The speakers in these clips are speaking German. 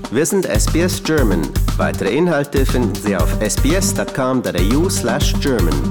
Wir sind SBS German. Weitere Inhalte finden Sie auf sbs.com.au/German.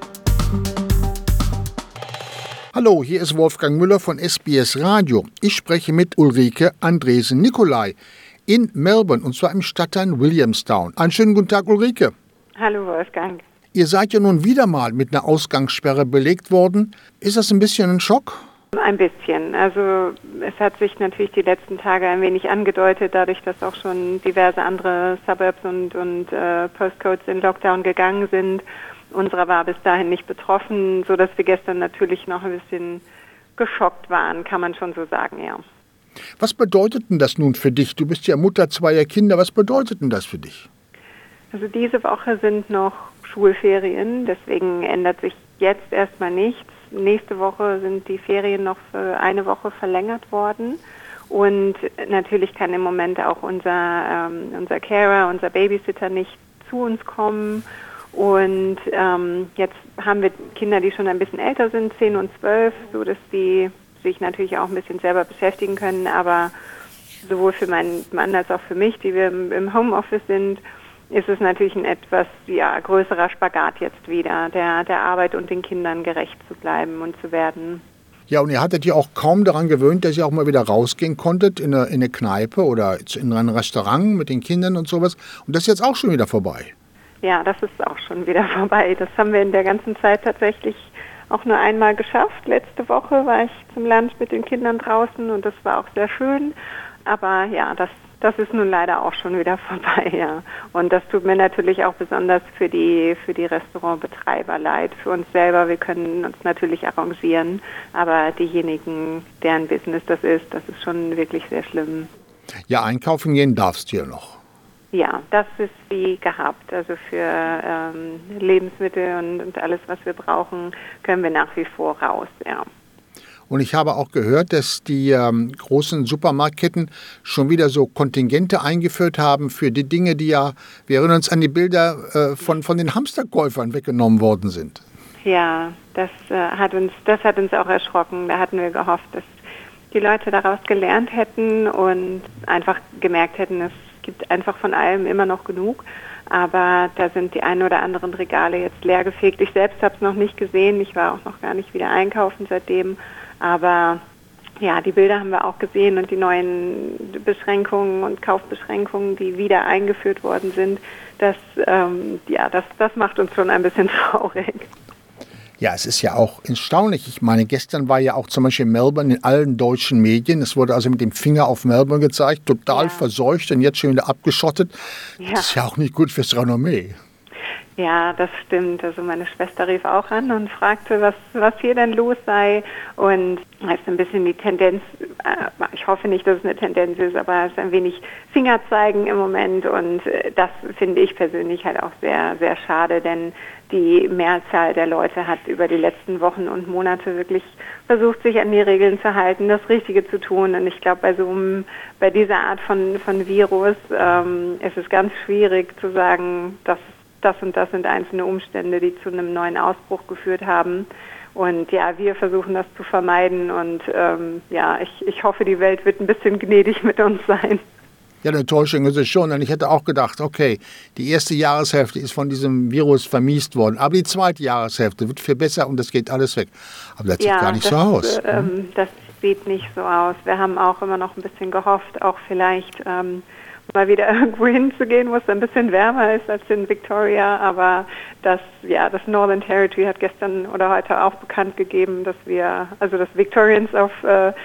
Hallo, hier ist Wolfgang Müller von SBS Radio. Ich spreche mit Ulrike Andresen-Nicolai in Melbourne, und zwar im Stadtteil Williamstown. Einen schönen guten Tag, Ulrike. Hallo, Wolfgang. Ihr seid ja nun wieder mal mit einer Ausgangssperre belegt worden. Ist das ein bisschen ein Schock? Ein bisschen. Also es hat sich natürlich die letzten Tage ein wenig angedeutet, dadurch, dass auch schon diverse andere Suburbs und Postcodes in Lockdown gegangen sind. Unserer war bis dahin nicht betroffen, sodass wir gestern natürlich noch ein bisschen geschockt waren, kann man schon so sagen, ja. Was bedeutet denn das nun für dich? Du bist ja Mutter zweier Kinder. Was bedeutet denn das für dich? Also diese Woche sind noch Schulferien, deswegen ändert sich jetzt erstmal nichts. Nächste Woche sind die Ferien noch für eine Woche verlängert worden. Und natürlich kann im Moment auch unser Carer, unser Babysitter nicht zu uns kommen. Und jetzt haben wir Kinder, die schon ein bisschen älter sind, 10 und 12, so dass die sich natürlich auch ein bisschen selber beschäftigen können. Aber sowohl für meinen Mann als auch für mich, die wir im Homeoffice sind, ist es natürlich ein etwas größerer Spagat jetzt wieder, der Arbeit und den Kindern gerecht zu bleiben und zu werden. Ja, und ihr hattet ja auch kaum daran gewöhnt, dass ihr auch mal wieder rausgehen konntet in eine Kneipe oder in ein Restaurant mit den Kindern und sowas. Und das ist jetzt auch schon wieder vorbei. Ja, das ist auch schon wieder vorbei. Das haben wir in der ganzen Zeit tatsächlich auch nur einmal geschafft. Letzte Woche war ich zum Lunch mit den Kindern draußen und das war auch sehr schön. Aber ja, das ist nun leider auch schon wieder vorbei, ja. Und das tut mir natürlich auch besonders für die Restaurantbetreiber leid. Für uns selber, wir können uns natürlich arrangieren, aber diejenigen, deren Business das ist schon wirklich sehr schlimm. Ja, einkaufen gehen darfst du ja noch. Ja, das ist wie gehabt. Also für Lebensmittel und alles, was wir brauchen, können wir nach wie vor raus, ja. Und ich habe auch gehört, dass die großen Supermarktketten schon wieder so Kontingente eingeführt haben für die Dinge, die ja, wir erinnern uns an die Bilder von den Hamsterkäufern weggenommen worden sind. Ja, das hat uns auch erschrocken. Da hatten wir gehofft, dass die Leute daraus gelernt hätten und einfach gemerkt hätten, es gibt einfach von allem immer noch genug. Aber da sind die ein oder anderen Regale jetzt leergefegt. Ich selbst habe es noch nicht gesehen. Ich war auch noch gar nicht wieder einkaufen seitdem. Aber ja, die Bilder haben wir auch gesehen und die neuen Beschränkungen und Kaufbeschränkungen, die wieder eingeführt worden sind, das macht uns schon ein bisschen traurig. Ja, es ist ja auch erstaunlich. Ich meine, gestern war ja auch zum Beispiel Melbourne in allen deutschen Medien. Es wurde also mit dem Finger auf Melbourne gezeigt, total verseucht und jetzt schon wieder abgeschottet. Ja. Das ist ja auch nicht gut fürs Renommee. Ja, das stimmt. Also meine Schwester rief auch an und fragte, was hier denn los sei. Und es ist ein bisschen die Tendenz, ich hoffe nicht, dass es eine Tendenz ist, aber es ist ein wenig Finger zeigen im Moment. Und das finde ich persönlich halt auch sehr, sehr schade, denn die Mehrzahl der Leute hat über die letzten Wochen und Monate wirklich versucht, sich an die Regeln zu halten, das Richtige zu tun. Und ich glaube, bei dieser Art von Virus ist es ganz schwierig zu sagen, dass das und das sind einzelne Umstände, die zu einem neuen Ausbruch geführt haben. Und ja, wir versuchen das zu vermeiden. Und ich hoffe, die Welt wird ein bisschen gnädig mit uns sein. Ja, eine Täuschung ist es schon. Und ich hätte auch gedacht, okay, die erste Jahreshälfte ist von diesem Virus vermiest worden. Aber die zweite Jahreshälfte wird viel besser und das geht alles weg. Aber das sieht gar nicht so aus. Das sieht nicht so aus. Wir haben auch immer noch ein bisschen gehofft, auch vielleicht mal wieder irgendwo hinzugehen, wo es ein bisschen wärmer ist als in Victoria. Aber das Northern Territory hat gestern oder heute auch bekannt gegeben, dass Victorians aufs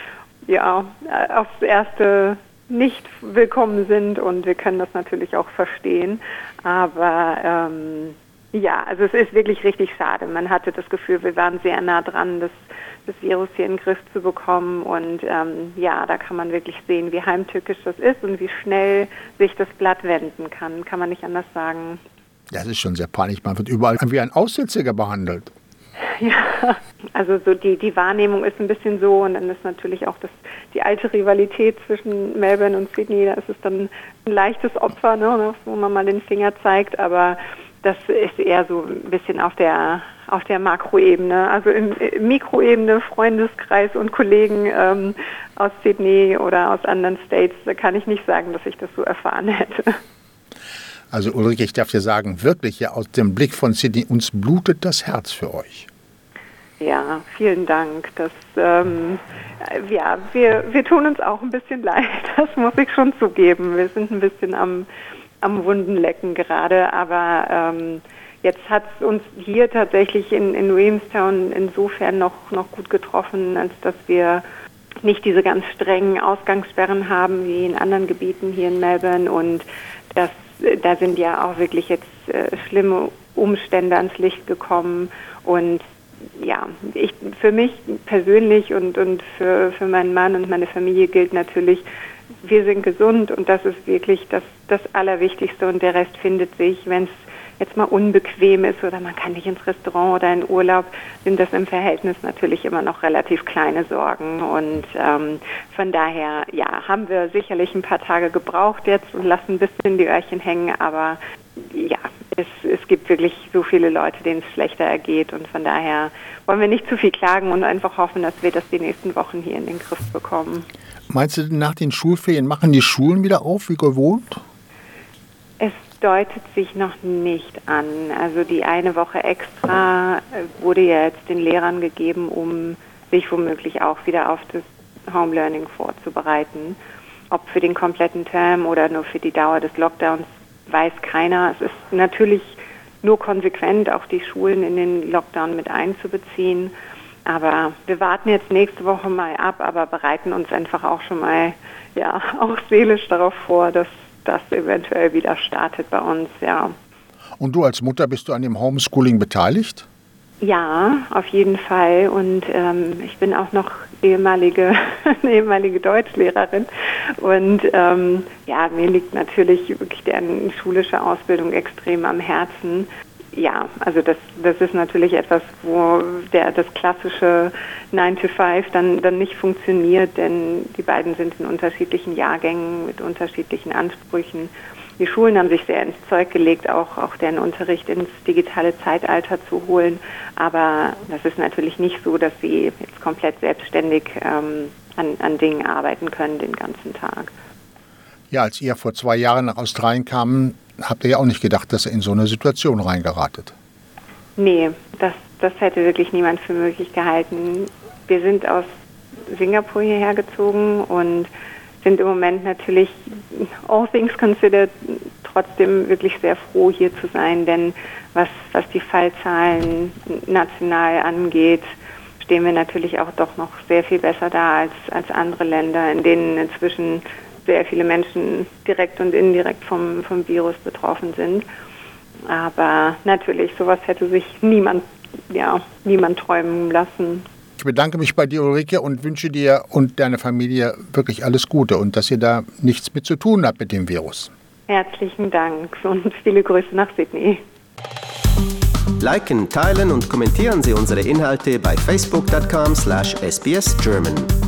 erste nicht willkommen sind und wir können das natürlich auch verstehen. Aber also es ist wirklich richtig schade. Man hatte das Gefühl, wir waren sehr nah dran, das Virus hier in den Griff zu bekommen. Und da kann man wirklich sehen, wie heimtückisch das ist und wie schnell sich das Blatt wenden kann man nicht anders sagen. Das ist schon sehr peinlich. Man wird überall wie ein Aussätziger behandelt. Ja, also so die Wahrnehmung ist ein bisschen so und dann ist natürlich auch die alte Rivalität zwischen Melbourne und Sydney, da ist es dann ein leichtes Opfer, ne, wo man mal den Finger zeigt, aber das ist eher so ein bisschen auf der Makroebene. Also im Mikroebene, Freundeskreis und Kollegen aus Sydney oder aus anderen States, da kann ich nicht sagen, dass ich das so erfahren hätte. Also Ulrike, ich darf dir sagen, wirklich ja aus dem Blick von Sydney, uns blutet das Herz für euch. Ja, vielen Dank. Das, wir tun uns auch ein bisschen leid, das muss ich schon zugeben. Wir sind ein bisschen am Wundenlecken gerade, aber jetzt hat es uns hier tatsächlich in Williamstown insofern noch gut getroffen, als dass wir nicht diese ganz strengen Ausgangssperren haben wie in anderen Gebieten hier in Melbourne, und da sind ja auch wirklich jetzt schlimme Umstände ans Licht gekommen, und ja, für mich persönlich und für meinen Mann und meine Familie gilt natürlich, wir sind gesund, und das ist wirklich das Allerwichtigste, und der Rest findet sich. Wenn es jetzt mal unbequem ist oder man kann nicht ins Restaurant oder in Urlaub, sind das im Verhältnis natürlich immer noch relativ kleine Sorgen, und von daher, ja, haben wir sicherlich ein paar Tage gebraucht jetzt und lassen ein bisschen die Öhrchen hängen, aber ja, es gibt wirklich so viele Leute, denen es schlechter ergeht, und von daher wollen wir nicht zu viel klagen und einfach hoffen, dass wir das die nächsten Wochen hier in den Griff bekommen. Meinst du, nach den Schulferien machen die Schulen wieder auf, wie gewohnt? Es deutet sich noch nicht an. Also die eine Woche extra wurde ja jetzt den Lehrern gegeben, um sich womöglich auch wieder auf das Home Learning vorzubereiten. Ob für den kompletten Term oder nur für die Dauer des Lockdowns, weiß keiner. Es ist natürlich nur konsequent, auch die Schulen in den Lockdown mit einzubeziehen. Aber wir warten jetzt nächste Woche mal ab, aber bereiten uns einfach auch schon mal, ja, auch seelisch darauf vor, dass das eventuell wieder startet bei uns, ja. Und du als Mutter, bist du an dem Homeschooling beteiligt? Ja, auf jeden Fall. Und ich bin auch noch ehemalige Deutschlehrerin. Und mir liegt natürlich wirklich deren schulische Ausbildung extrem am Herzen. Ja, also das ist natürlich etwas, wo das klassische 9 to 5 dann nicht funktioniert, denn die beiden sind in unterschiedlichen Jahrgängen mit unterschiedlichen Ansprüchen. Die Schulen haben sich sehr ins Zeug gelegt, auch deren Unterricht ins digitale Zeitalter zu holen. Aber das ist natürlich nicht so, dass sie jetzt komplett selbstständig an Dingen arbeiten können den ganzen Tag. Ja, als ihr vor 2 Jahren nach Australien kamen, habt ihr ja auch nicht gedacht, dass ihr in so eine Situation reingeratet. Nee, das hätte wirklich niemand für möglich gehalten. Wir sind aus Singapur hierher gezogen und sind im Moment natürlich, all things considered, trotzdem wirklich sehr froh, hier zu sein, denn was die Fallzahlen national angeht, stehen wir natürlich auch doch noch sehr viel besser da als andere Länder, in denen inzwischen sehr viele Menschen direkt und indirekt vom Virus betroffen sind. Aber natürlich, sowas hätte sich niemand träumen lassen. Ich bedanke mich bei dir, Ulrike, und wünsche dir und deiner Familie wirklich alles Gute und dass ihr da nichts mit zu tun habt mit dem Virus. Herzlichen Dank und viele Grüße nach Sydney. Liken, teilen und kommentieren Sie unsere Inhalte bei facebook.com/sbsgerman.